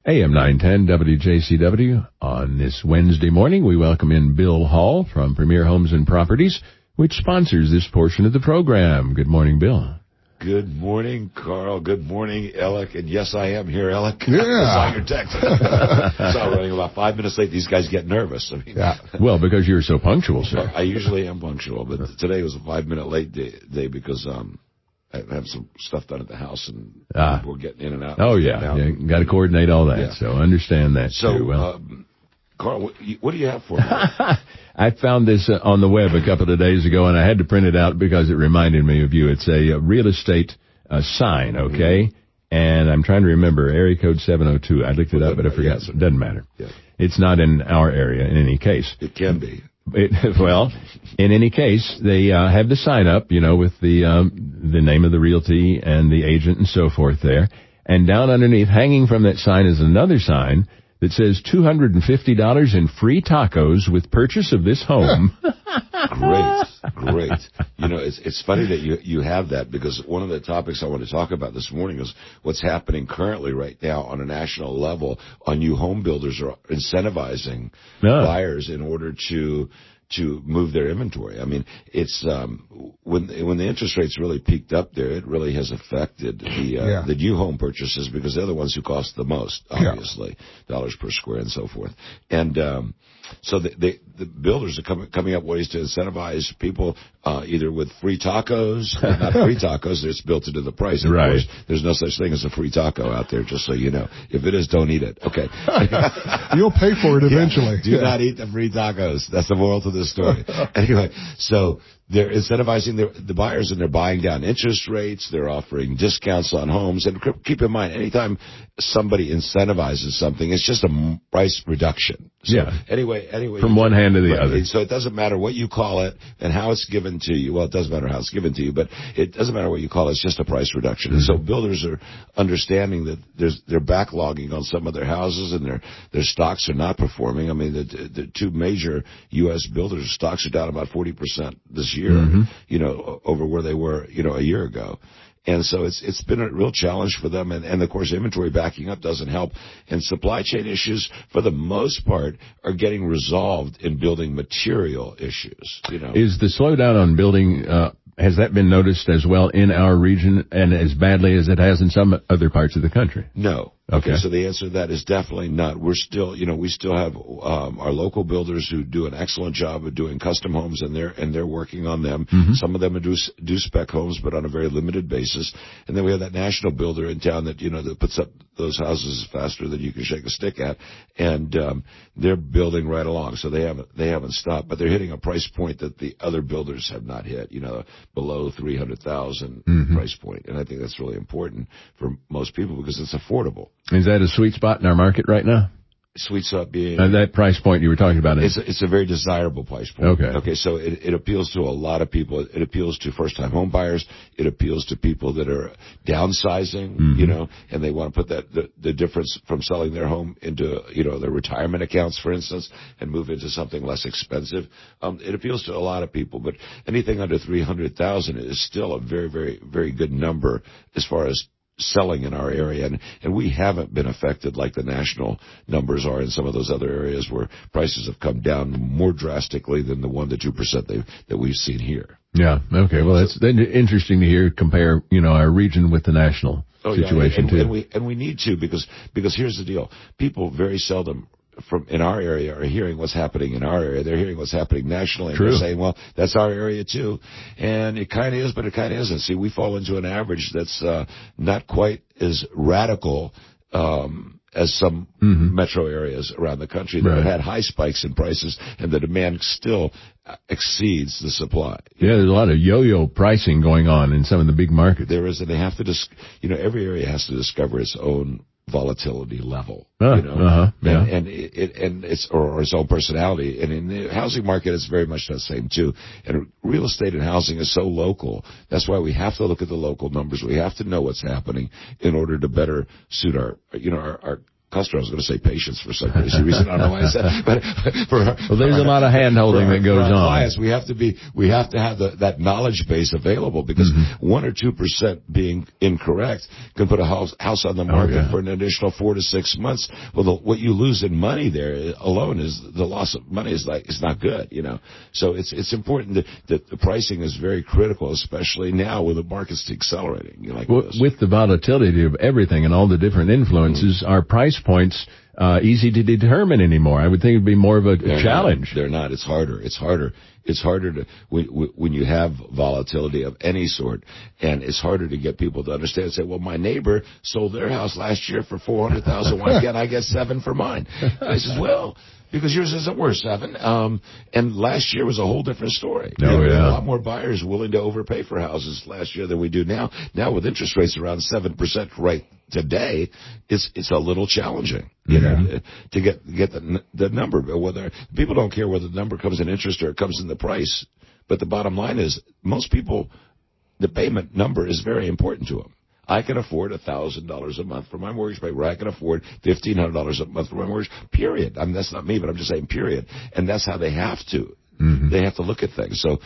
AM 910 WJCW. On this Wednesday morning, we welcome in Bill Hall from Premier Homes and Properties, which sponsors this portion of the program. Good morning, Bill. Good morning, Carl. Good morning, Alec. And yes, I am here, Alec. Yeah. I saw your text. So I'm running about 5 minutes late. These guys get nervous. I mean, yeah. Well, because you're so punctual, sir. I usually am punctual, but today was a 5-minute late day because I have some stuff done at the house and people are getting in and out. Oh, yeah. You got to coordinate all that. Yeah. So understand that. So, too. Well, Carl, what do you have for me? I found this on the web a couple of days ago, and I had to print it out because it reminded me of you. It's a real estate sign, okay? Mm-hmm. And I'm trying to remember, area code 702. I looked it up, but I forgot. It doesn't matter. Yeah. It's not in our area in any case. It can be. Well, in any case, they have the sign up, with the name of the realty and the agent and so forth there. And down underneath, hanging from that sign, is another sign that says $250 in free tacos with purchase of this home. Great. It's funny that you have that, because one of the topics I want to talk about this morning is what's happening currently right now on a national level. On new home builders are incentivizing buyers in order to move their inventory. I mean, it's when the interest rates really peaked up there, it really has affected the new home purchases, because they're the ones who cost the most, obviously, dollars per square and so forth. And so the builders are coming up ways to incentivize people either with free tacos, not free tacos, it's built into the price. Of right. course, there's no such thing as a free taco out there, just so you know. If it is, don't eat it. Okay. You'll pay for it eventually. Do not eat the free tacos. That's the moral to the story. Anyway, so they're incentivizing the buyers, and they're buying down interest rates. They're offering discounts on homes. And keep in mind, anytime somebody incentivizes something, it's just a price reduction. So anyway. From one hand to the other. So it doesn't matter what you call it and how it's given to you. Well, it does matter how it's given to you, but it doesn't matter what you call it. It's just a price reduction. Mm-hmm. And so builders are understanding that they're backlogging on some of their houses, and their stocks are not performing. I mean, the two major U.S. builders' stocks are down about 40% this year, over where they were, a year ago. And so it's been a real challenge for them. And of course, inventory backing up doesn't help. And supply chain issues, for the most part, are getting resolved in building material issues. Is the slowdown on building, has that been noticed as well in our region, and as badly as it has in some other parts of the country? No. Okay, so the answer to that is definitely not. We're still, we still have our local builders who do an excellent job of doing custom homes, and they're working on them. Mm-hmm. Some of them do spec homes, but on a very limited basis. And then we have that national builder in town that that puts up those houses faster than you can shake a stick at, and they're building right along. So they haven't stopped, but they're hitting a price point that the other builders have not hit. Below $300,000 price point, and I think that's really important for most people because it's affordable. Is that a sweet spot in our market right now? Sweet spot being that price point you were talking about. It's a very desirable price point. Okay. So it appeals to a lot of people. It appeals to first-time home buyers. It appeals to people that are downsizing, and they want to put the difference from selling their home into their retirement accounts, for instance, and move into something less expensive. It appeals to a lot of people, but anything under $300,000 is still a very, very, very good number as far as selling in our area, and we haven't been affected like the national numbers are in some of those other areas where prices have come down more drastically than the 1 to 2% that we've seen here. Yeah. Okay. Well, that's interesting to compare, our region with the national situation too. And we need to because here's the deal: people very seldom in our area are hearing what's happening in our area. They're hearing what's happening nationally. And True. They're saying, well, that's our area too. And it kind of is, but it kind of isn't. See, we fall into an average that's not quite as radical as some metro areas around the country that have had high spikes in prices, and the demand still exceeds the supply. Yeah, there's a lot of yo-yo pricing going on in some of the big markets. There is, and they have to every area has to discover its own volatility level, and it's or its own personality. And in the housing market, it's very much the same too. And real estate and housing is so local. That's why we have to look at the local numbers. We have to know what's happening in order to better suit our customer. I was going to say patience for some crazy reason. I don't know why I said that. But there's a lot of hand-holding that goes on. Clients, we have to have that knowledge base available, because 1 or 2% being incorrect can put a house on the market for an additional 4 to 6 months. Well, what you lose in money there alone is the loss of money is not good, you know. So it's important that the pricing is very critical, especially now with the markets accelerating. You know, like with the volatility of everything and all the different influences, are price points easy to determine anymore? I would think it'd be more of a challenge. They're not. It's harder. It's harder to when you have volatility of any sort, and it's harder to get people to understand and say, well, my neighbor sold their house last year for $400,000. Why can't I get $7 for mine? I says, well, because yours isn't worth $7. And last year was a whole different story. A lot more buyers willing to overpay for houses last year than we do now. Now with interest rates around 7% right today, it's a little challenging, you know, to get the number. Whether people don't care whether the number comes in interest or it comes in the price, but the bottom line is most people, the payment number is very important to them. I can afford $1,000 a month for my mortgage payment. I can afford $1,500 a month for my mortgage. Period. I mean, that's not me, but I'm just saying period. And that's how they have to. They have to look at things. So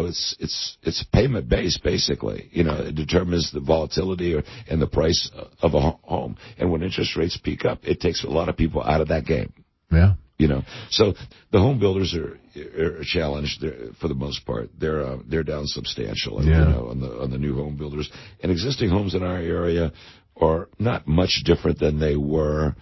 it's payment based basically. You know, it determines the volatility and the price of a home. And when interest rates peak up, it takes a lot of people out of that game. Yeah. You know, so the home builders are challenged for the most part. They're down substantially, you know, on the new home builders. And existing homes in our area are not much different than they were,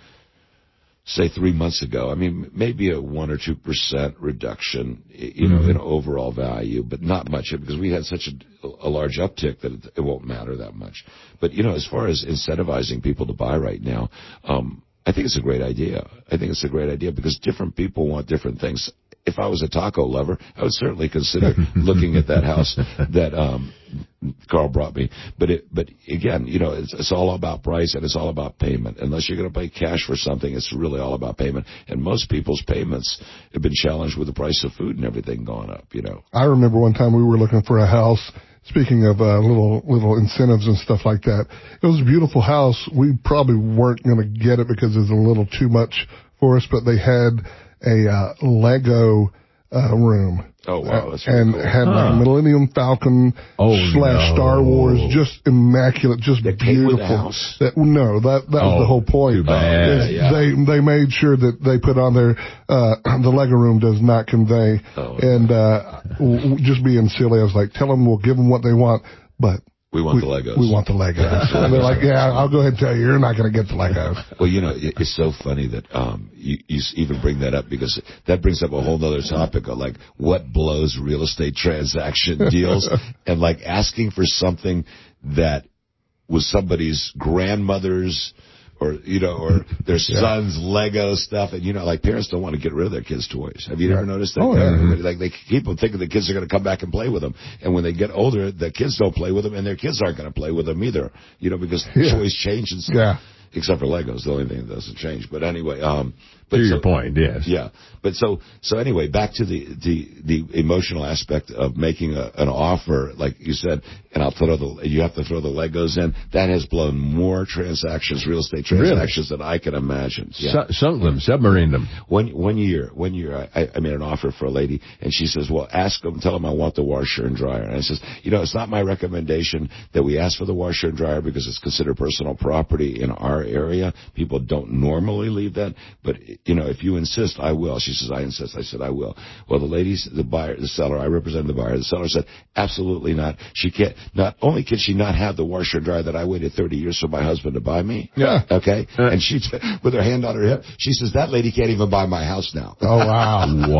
say, 3 months ago. I mean, maybe a 1 or 2% reduction, you know, in overall value, but not much, because we had such a large uptick that it won't matter that much. But, you know, as far as incentivizing people to buy right now, I think it's a great idea. I think it's a great idea because different people want different things. If I was a taco lover, I would certainly consider looking at that house that Carl brought me. But again, you know, it's all about price and it's all about payment. Unless you're going to pay cash for something, it's really all about payment. And most people's payments have been challenged with the price of food and everything going up, you know. I remember one time we were looking for a house. Speaking of little incentives and stuff like that, it was a beautiful house. We probably weren't going to get it because it was a little too much for us, but they had a Lego room. Oh, wow. That's really cool. Had like Millennium Falcon / Star Wars, just immaculate, just that beautiful. Came with the house? That was the whole point. Too bad. They made sure that they put on there, the Lego room does not convey. Just being silly, I was like, tell them we'll give them what they want, but we want the Legos. We want the Legos. And they're like, yeah, I'll go ahead and tell you, you're not going to get the Legos. Well, you know, it's so funny that you even bring that up, because that brings up a whole other topic of like what blows real estate transaction deals and like asking for something that was somebody's grandmother's or, you know, or their son's Lego stuff. And, you know, like parents don't want to get rid of their kids' toys. Have you ever noticed that? Oh, yeah. Like they keep them thinking the kids are going to come back and play with them. And when they get older, the kids don't play with them and their kids aren't going to play with them either. You know, because toys change and stuff. Yeah. Except for Legos, the only thing that doesn't change. But anyway, to your point, yes. Yeah. But so anyway, back to the emotional aspect of making an offer, like you said, and you have to throw the Legos in. That has blown more transactions, real estate transactions, than I can imagine. Yeah. Sunk them, submarined them. One year, I made an offer for a lady, and she says, well, tell them I want the washer and dryer. And I says, you know, it's not my recommendation that we ask for the washer and dryer because it's considered personal property in our area. People don't normally leave that, but you know, if you insist, I will. She says, I insist. I said, I will. Well, the seller, I represent the buyer. The seller said, absolutely not. She can't, not only can she not have the washer and dryer that I waited 30 years for my husband to buy me. Yeah. Okay. And she, with her hand on her hip, she says, that lady can't even buy my house now. Oh, wow.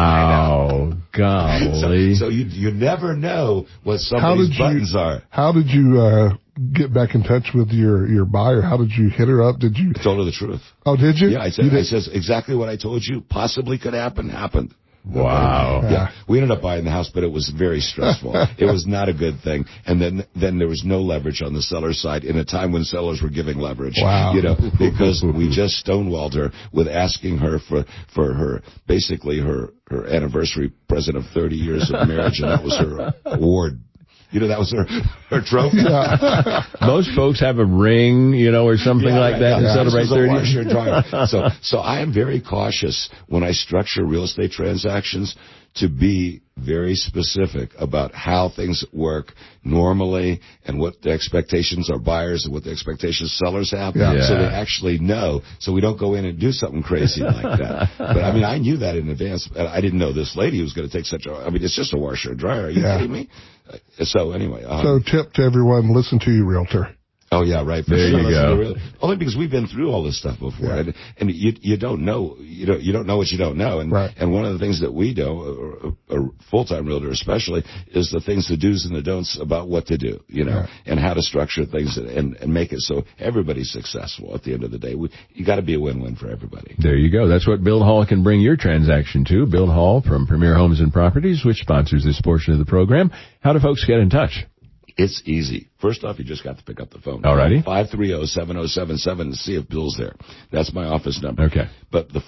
Wow. Golly. So you never know what somebody's buttons are. How did you, get back in touch with your buyer? How did you hit her up? Did you? I told her the truth. Oh, did you? Yeah, I said exactly what I told you possibly could happen, happened. Wow. Yeah. We ended up buying the house, but it was very stressful. It was not a good thing. And then there was no leverage on the seller's side in a time when sellers were giving leverage. Wow. You know, because we just stonewalled her with asking her for her, basically her anniversary present of 30 years of marriage, and that was her award. That was her trophy. Yeah. Most folks have a ring, or something like that to celebrate 30. So I am very cautious when I structure real estate transactions to be very specific about how things work normally and what the expectations are buyers and what the expectations sellers have, so they actually know, so we don't go in and do something crazy like that. But I knew that in advance. I didn't know this lady was going to take it's just a washer and dryer. Are you kidding me? So anyway. So tip to everyone, listen to your realtor. Oh yeah, right. There you go. Only because we've been through all this stuff before, and you don't know, you don't know what you don't know, and one of the things that we do, a full-time realtor especially, is the things, the do's and the don'ts about what to do, and how to structure things and make it so everybody's successful at the end of the day. You got to be a win-win for everybody. There you go. That's what Bill Hall can bring your transaction to. Bill Hall from Premier Homes and Properties, which sponsors this portion of the program. How do folks get in touch? It's easy. First off, you just got to pick up the phone. Alrighty. 530-7077 to see if Bill's there. That's my office number. Okay. But the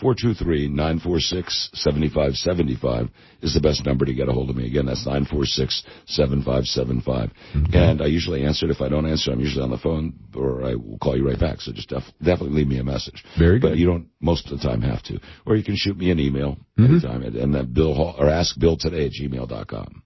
423-946-7575 is the best number to get a hold of me. Again, that's 946-7575. Mm-hmm. And I usually answer it. If I don't answer, I'm usually on the phone, or I will call you right back. So just definitely leave me a message. Very good. But you don't most of the time have to. Or you can shoot me an email anytime, and then Bill Hall, or askbilltoday@gmail.com.